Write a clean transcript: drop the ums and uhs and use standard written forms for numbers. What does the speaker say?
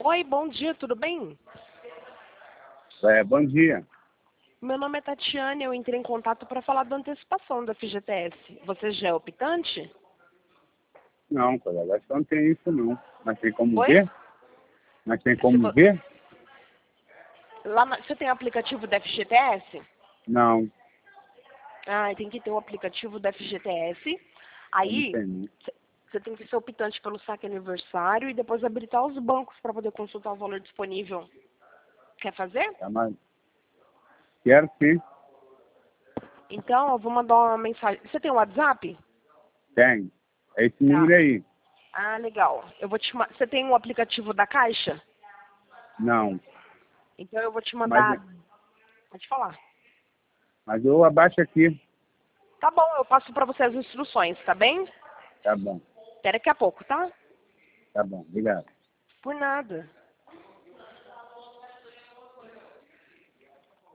Oi, bom dia, tudo bem? Bom dia. Meu nome é Tatiane, eu entrei em contato para falar da antecipação da FGTS. Você já é optante? Não, colega, acho que não tem isso não. Mas tem como Oi? ver? Mas tem Se como vo- ver? Você tem o aplicativo da FGTS? Não, Ah, tem que ter o aplicativo da FGTS. eu não Aí, tenho. você tem que ser optante pelo saque aniversário e depois habilitar os bancos para poder consultar o valor disponível. Quer fazer? Tá, mas quero sim. Então, eu vou mandar uma mensagem. Você tem o WhatsApp? Tem. É esse Tá. número aí. Ah, legal. Você tem o aplicativo da Caixa? Não. Então eu vou te Mas, mandar. Pode falar. mas eu abaixo aqui. Tá bom, eu passo para você as instruções, tá bem? Tá bom. Até daqui a pouco, tá? Tá bom. Obrigado. Por nada.